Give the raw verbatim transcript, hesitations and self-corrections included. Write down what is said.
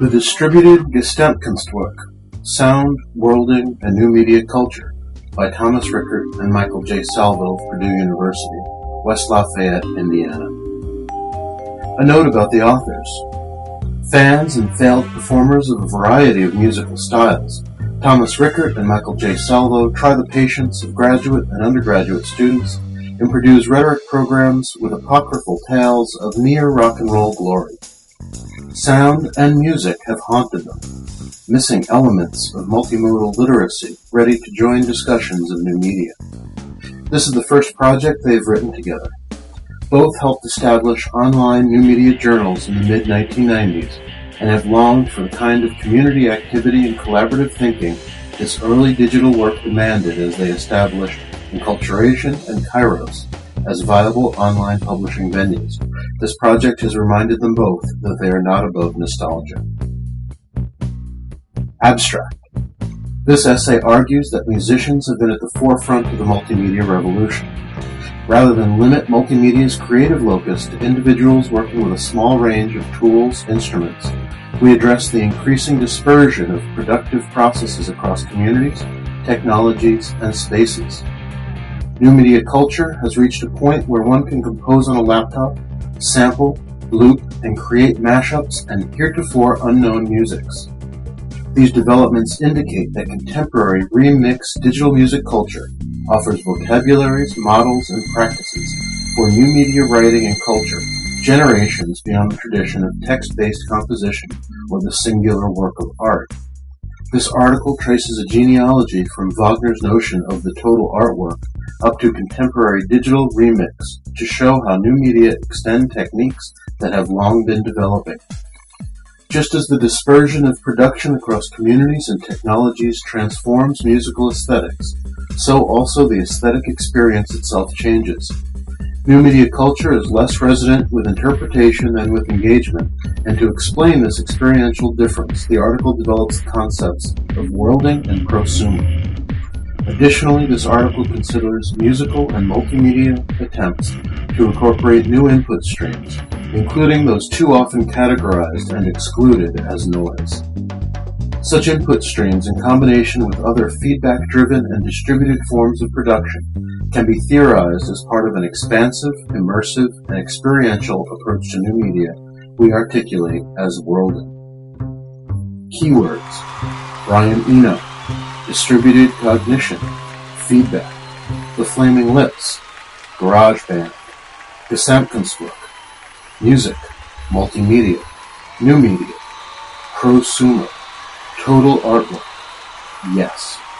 The Distributed Gesamtkunstwerk, Sound, Worlding, and New Media Culture by Thomas Rickert and Michael J. Salvo of Purdue University, West Lafayette, Indiana. A note about the authors. Fans and failed performers of a variety of musical styles, Thomas Rickert and Michael J. Salvo try the patience of graduate and undergraduate students in Purdue's rhetoric programs with apocryphal tales of mere rock and roll glory. Sound and music have haunted them, missing elements of multimodal literacy ready to join discussions of new media. This is the first project they have written together. Both helped establish online new media journals in the mid nineteen nineties and have longed for the kind of community activity and collaborative thinking this early digital work demanded as they established Enculturation and Kairos as viable online publishing venues. This project has reminded them both that they are not above nostalgia. Abstract. This essay argues that musicians have been at the forefront of the multimedia revolution. Rather than limit multimedia's creative locus to individuals working with a small range of tools, instruments, we address the increasing dispersion of productive processes across communities, technologies, and spaces. New media culture has reached a point where one can compose on a laptop, sample, loop, and create mashups and heretofore unknown musics. These developments indicate that contemporary remixed digital music culture offers vocabularies, models, and practices for new media writing and culture, generations beyond the tradition of text-based composition or the singular work of art. This article traces a genealogy from Wagner's notion of the total artwork up to contemporary digital remix to show how new media extend techniques that have long been developing. Just as the dispersion of production across communities and technologies transforms musical aesthetics, so also the aesthetic experience itself changes. New media culture is less resident with interpretation than with engagement, and to explain this experiential difference, the article develops the concepts of worlding and prosumer. Additionally, this article considers musical and multimedia attempts to incorporate new input streams, including those too often categorized and excluded as noise. Such input streams, in combination with other feedback-driven and distributed forms of production, can be theorized as part of an expansive, immersive, and experiential approach to new media we articulate as worlding. Keywords: Brian Eno, Distributed Cognition, Feedback, The Flaming Lips, GarageBand, Gesamtkunstwerk, Music, Multimedia, New Media, Prosumer, Total Artwork, Yes.